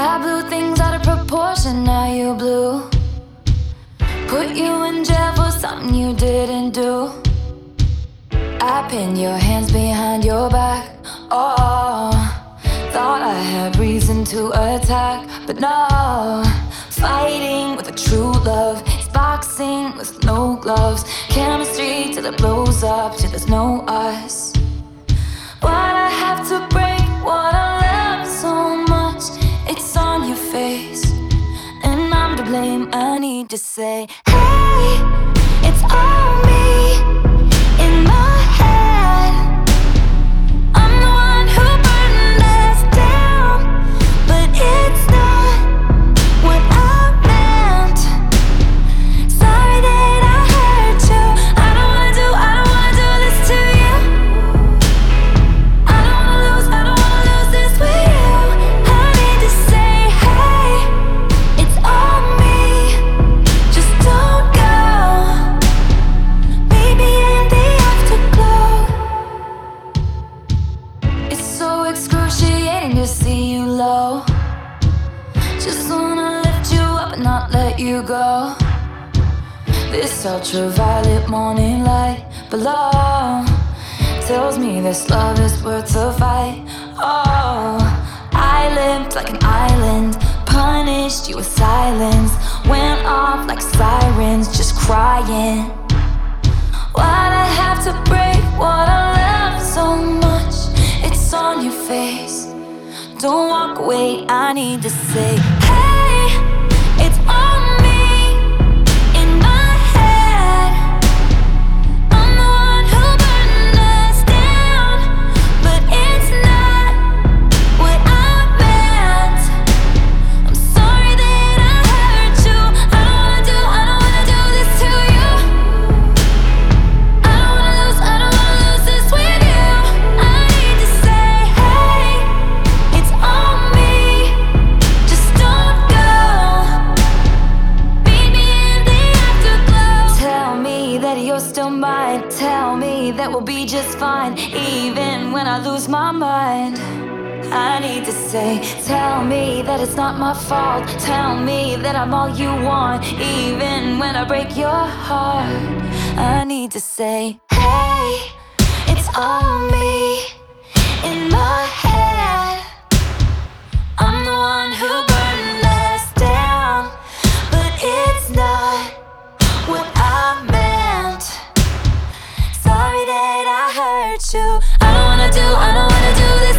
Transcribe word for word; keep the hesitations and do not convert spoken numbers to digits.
I blew things out of proportion, now you blew. Put you in jail for something you didn't do. I pinned your hands behind your back. Oh, thought I had reason to attack, but no. Fighting with a true love is boxing with no gloves. Chemistry till it blows up, till there's no us. Why'd I have to break what I love so much? It's on your face, and I'm to blame. I need to say, hey, it's all me in my head. I'm the one who burned us down, but it's not what I meant. Sorry that I hurt you. I don't wanna do, I don't wanna do this to you. I don't wanna lose, I don't wanna lose this with you. I need to say, hey, it's all me. Just don't go. Maybe in the afterglow. It's so excruciating to see you low. Just wanna lift you up and not let you go. This ultraviolet morning light below tells me this love is worth a fight. Oh, I lived like an island, punished you with silence. Went off like sirens, just crying. Why'd I have to break what I love so much? It's on your face. Don't walk away, I need to say, hey, it's on me in my head. I'm the one who burned us down, but it's not what I meant. I'm sorry that I hurt you. I don't wanna do, I don't wanna do this to you. I don't wanna lose, I don't wanna lose this with you. I need to say, hey, it's on me. Just don't go. Meet me in the afterglow. Tell me that you're still mine. Tell me that we'll be just fine, even when I lose my mind. I need to say, tell me that it's not my fault. Tell me that I'm all you want, even when I break your heart. I need to say, hey, it's all me in my head. I'm the one who burned us down, but it's not what I meant. Sorry that I hurt you. I don't wanna do, I don't wanna do this